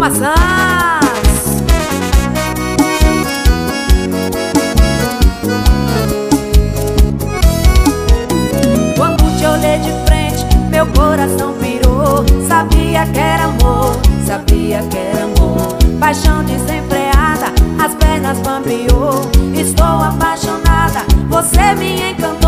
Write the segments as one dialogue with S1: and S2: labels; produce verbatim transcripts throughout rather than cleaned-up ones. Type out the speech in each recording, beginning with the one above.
S1: Vilma Santos. Quando te olhei de frente, meu coração pirou. Sabia que era amor, sabia que era amor. Paixão desenfreada, as pernas bambeou. Estou apaixonada, você me encantou.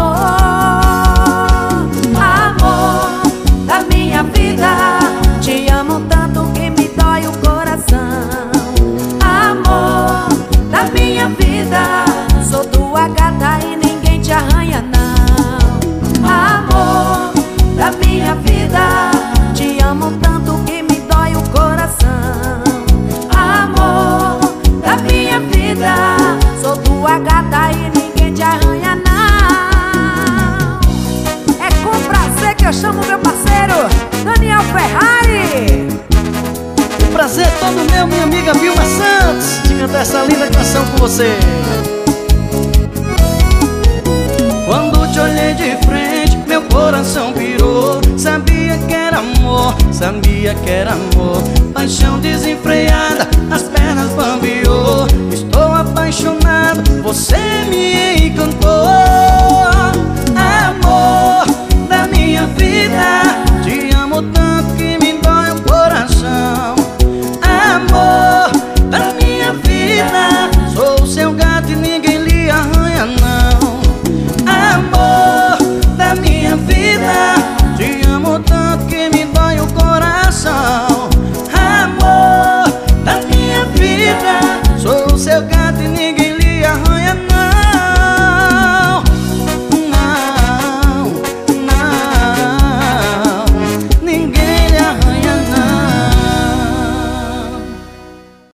S1: Amor da minha vida, te amo tanto que me dói o coração. Amor da minha vida, sou tua gata e ninguém te arranha não. Amor da minha vida, te amo tanto que me dói o coração. Amor da minha vida, sou tua gata e ninguém te arranha não. É com prazer que eu chamo meu parceiro Daniel Ferrari.
S2: O prazer é todo meu, minha amiga Vilma Santos, de cantar essa linda canção com você. Quando te olhei de frente, meu coração pirou. Sabia que era amor, sabia que era amor. Paixão desenfreada, as pernas bambeou. Estou apaixonado, você me encantou.